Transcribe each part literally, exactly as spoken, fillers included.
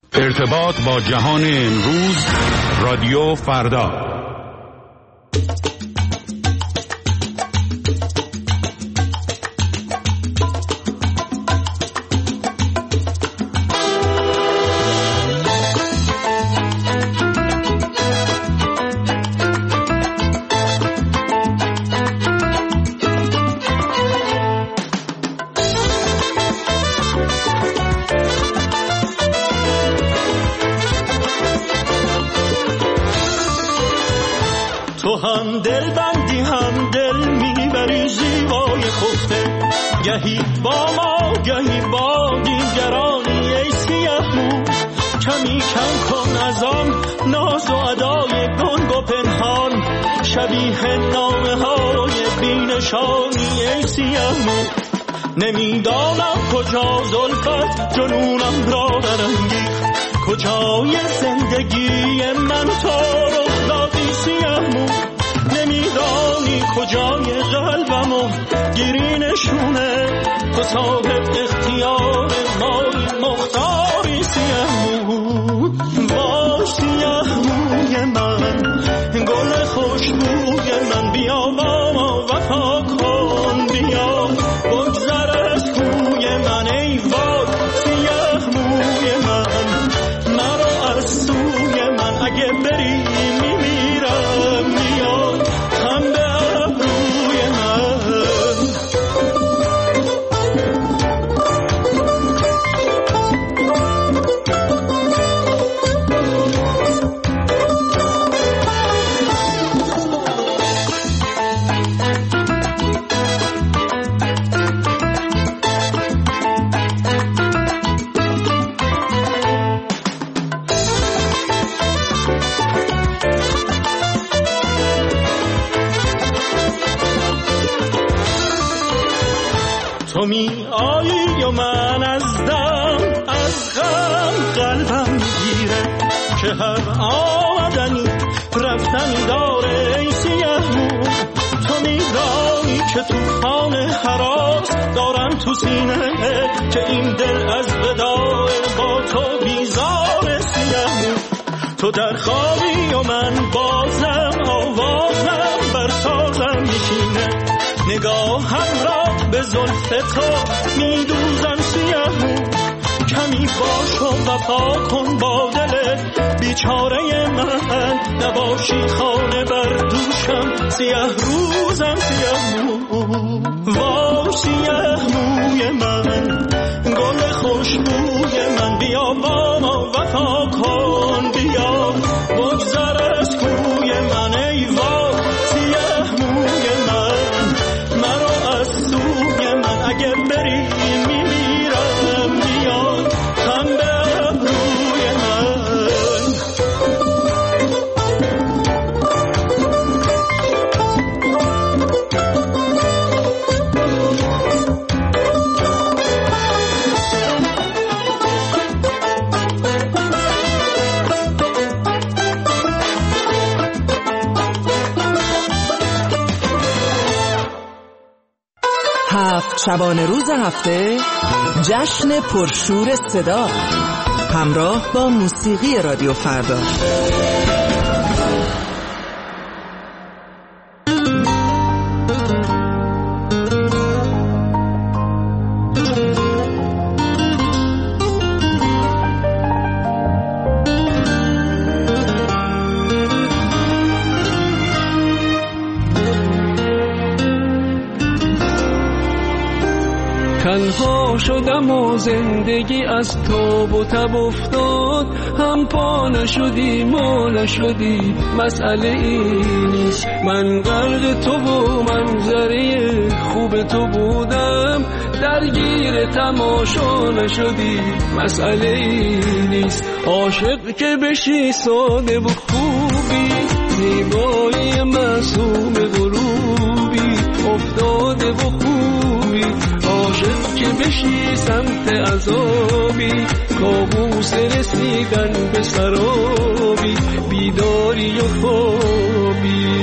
ارتباط با جهان امروز، رادیو فردا. تو هم دل بندی هم دل میبری زیبای خفته، گهی با ما گهی با دیگرانی. ای سیاه مو کمی کم کن از آن ناز و ادای گنگ و پنهان، شبیه نامه های بینشانی. ای سیاه مو نمیدانم کجا زلفت جنونم را برانگیخت، کجای زندگی من تو رخ دادی سیاه مو. نمیدانی کجای قلبمو گیری نشونه، تو صاحب اختیار ماری مختاری سیاه مو. با سیاه موی من گل خوشبوی من، بیا با ما وفا کن، بیا بگذر از کوی من. ای وای سیاه موی من، مرا از سوی من اگه بری میمیرم، میاد هم به ابروی من. تو می آیی و من از دم از غم قلبم میگیره، که هر آمدنی رفتنی داره. ای سیاه مو تو میدانی که توفان هراس دارم تو سینه، که این دل از وداع با تو بیزار. سیاه مو تو در خوابی و من بازم آوازم بر سازم میشینه، نگاهم را به زلف تو میدوزم سیاه مو. کمی باش و وفا کن با دل بیچاره من، نباشی خانه بر دوشم سیاه روزم سیاه مو. وا سیاه موی من گل خوشبوی من، بیا با ما وفا کن، بیا بگذر از کوی من. ای وای سیاه موی من، مرا از سوی من اگه بری میمیرم، میاد هم به ابروی من. هفت شبانه روز هفته، جشن پرشور صدا، همراه با موسیقی رادیو فردا. تنها شدم و زندگی از تاب و تب افتاد، هم پا نشدی ما نشدی مسئله این نیست. من غرق تو و منظره خوب تو بودم، درگیر تماشا نشدی مسئله این نیست. عاشق که بشی ساده و خوبی، زیبایی معصوم غروبی افتاده و خوبی. عاشق که بشی سمت عذابی، کابوس رسیدن به سرابی، بیداری و خوابی.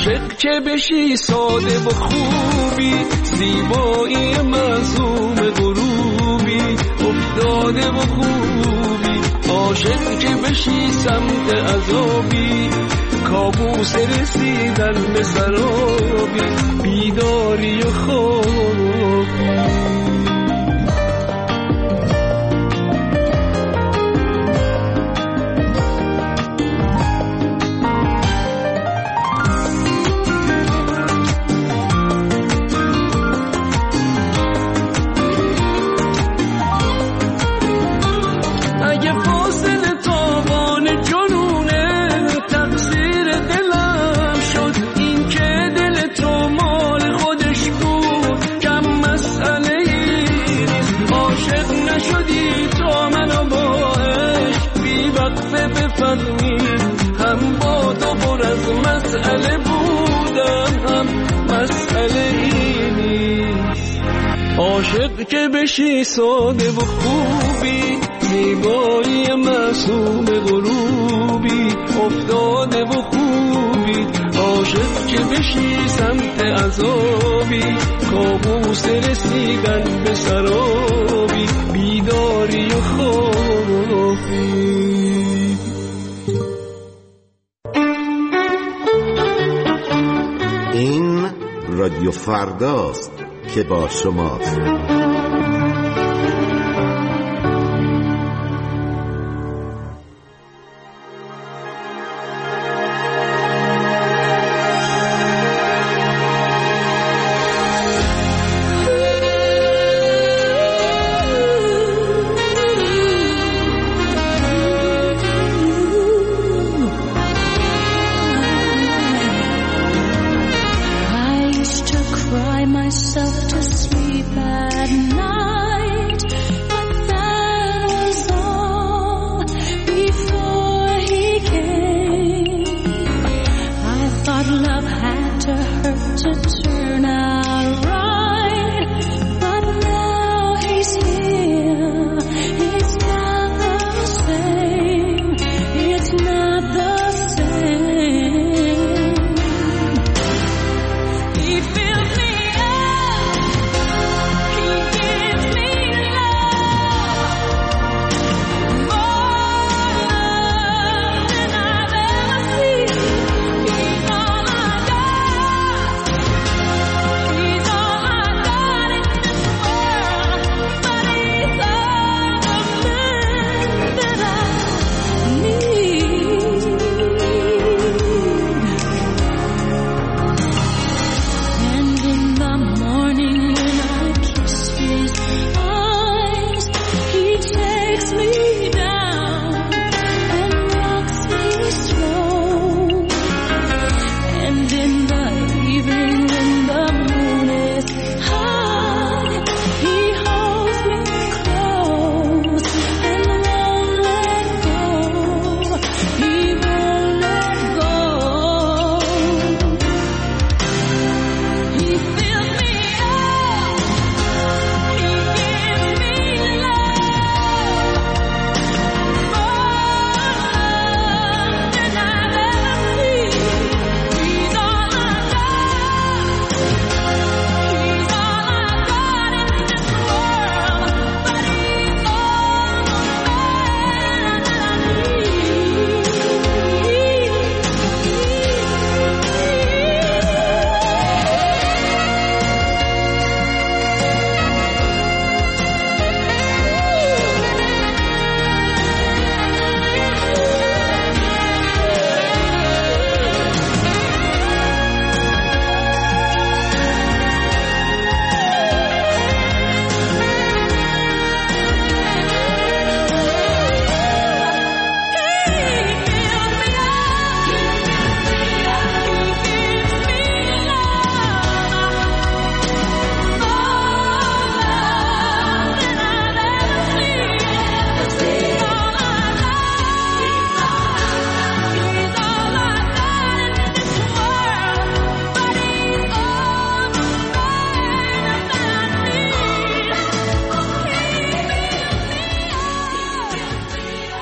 عاشق که بشی ساده و خوبی، زیبایی معصوم غروبی، افتاده و خوبی. عاشق که بشی سمت عذابی، کابوس رسیدن به سرابی، بیداری و خوابی. هم با تو پر از مسئله بودم، هم مسئله ای نیست. عاشق که بشی ساده و خوبی، زیبایی معصوم غروبی، افتاده و خوبی. عاشق که بشی سمت عذابی، کابوس رسیدن به سرابی، بیداری و خوابی. این رادیو فرداست که با شماست.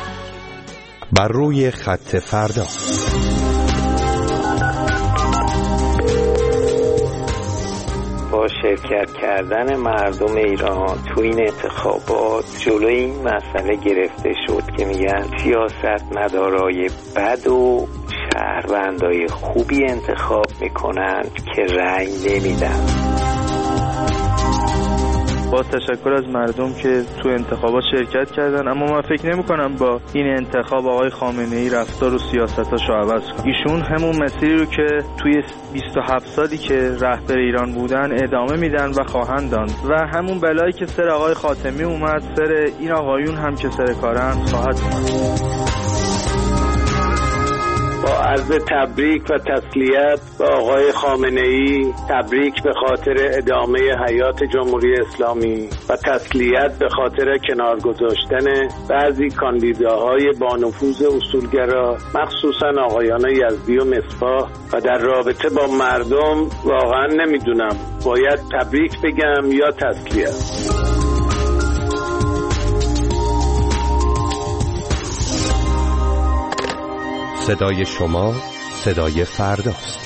بر روی خط فردا. با شرکت کردن مردم ایران تو این انتخابات جلوی این مسئله گرفته شد که میگن سیاست مدارای بد و شهروندای خوبی انتخاب میکنن که رأی نمیدن. با تشکر از مردم که تو انتخابات شرکت کردن، اما من فکر نمی کنم با این انتخاب آقای خامنه‌ای رفتار و سیاستاشو عوض کنه. ایشون همون مسیری رو که توی بیست و هفت سالی که رهبر ایران بودن ادامه میدن و خواهند داد و همون بلایی که سر آقای خاتمی اومد سر این آقایون هم که سر کارن خواهد اومد. با عرض تبریک و تسلیت به آقای خامنه‌ای، تبریک به خاطر ادامه حیات جمهوری اسلامی و تسلیت به خاطر کنار گذاشتن بعضی کاندیداهای با نفوذ اصولگرا، مخصوصا آقایان یزدی و مصباح. و در رابطه با مردم واقعا نمیدونم باید تبریک بگم یا تسلیت. صدای شما صدای فرداست.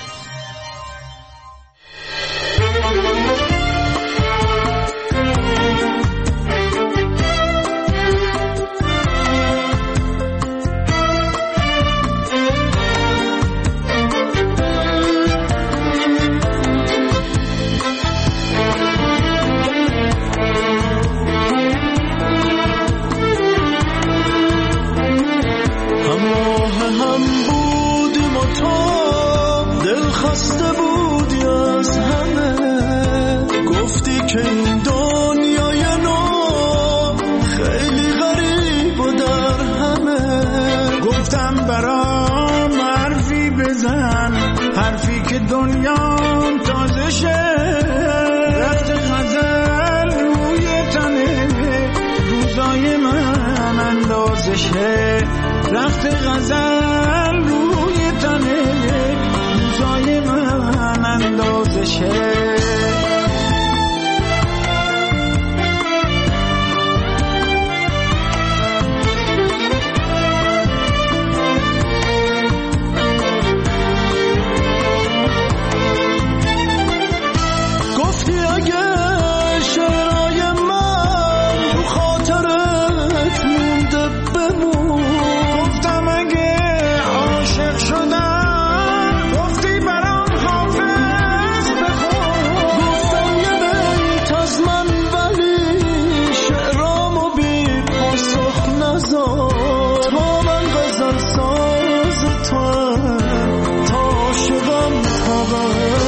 رخت غزل روی تنه روزای من اندازشه. گفتی اگه شعرهای من رو خاطرت مونده بمون، گفتم اگه عاشق شدم گفتی برام حافظ بخون، گفتم یه بیت از من ولی شعرامو بی پاسخ نذار، تا من غزل ساز تو تا عاشقم تا